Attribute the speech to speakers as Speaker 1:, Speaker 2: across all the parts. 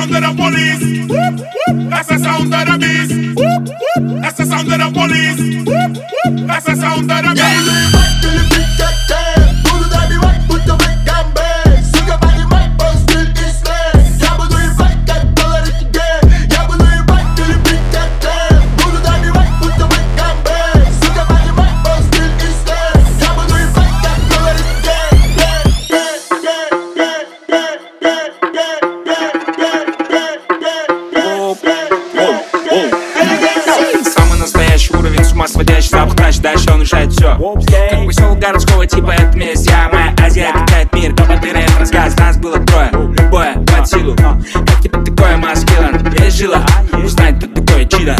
Speaker 1: sound of the police. That's the sound of the beast. That's the sound of the police. That's the sound of the beast.
Speaker 2: Сводящий запах, значит дальше он решает все. Как веселый городского типа, это месть. Я моя Азия, питает мир, ты рэп рассказ. Нас было трое, любое под силу. Как тебе такое, маскилан? Есть жила, узнать, кто такое чидо.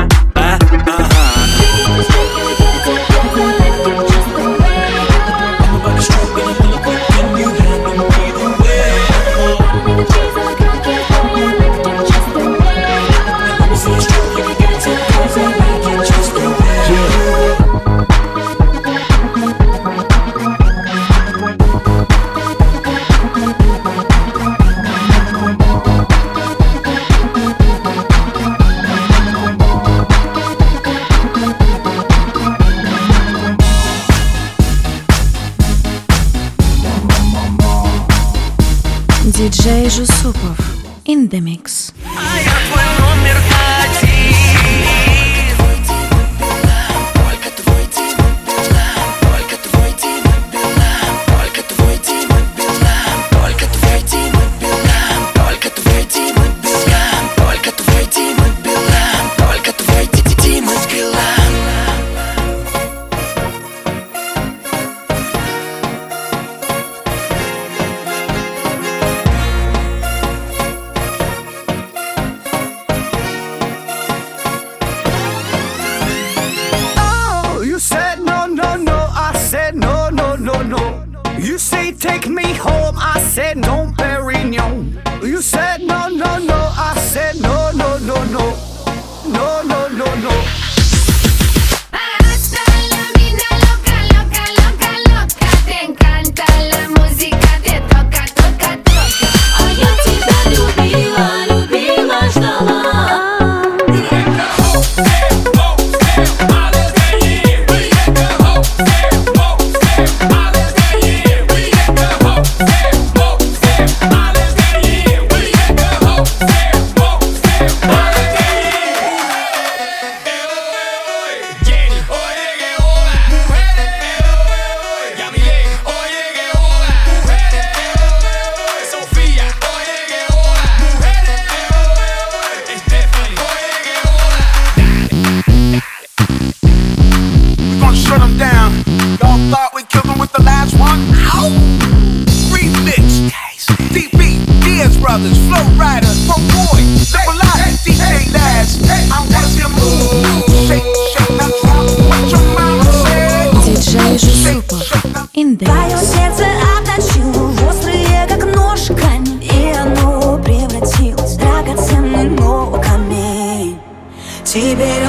Speaker 3: Диджей Жусупов in the mix.
Speaker 4: You say take me home, I said no, Perignon. You said no, no, no, I said no, no, no, no, no, no, no, no.
Speaker 5: Hasta la vida loca, loca, loca, loca. Te encanta la música, te toca, toca, toca.
Speaker 6: А я тебя любила, любила, ждала.
Speaker 4: Brothers, Flow Rider, Pro Boy, Double I, DJ Laz. I want you move, shake, shake, now drop what your mama said.
Speaker 3: Диджей Жусупов in the mix.
Speaker 6: Твое сердце обточило, острые как нож камень, и оно превратилось в драгоценный, но камень. Тебе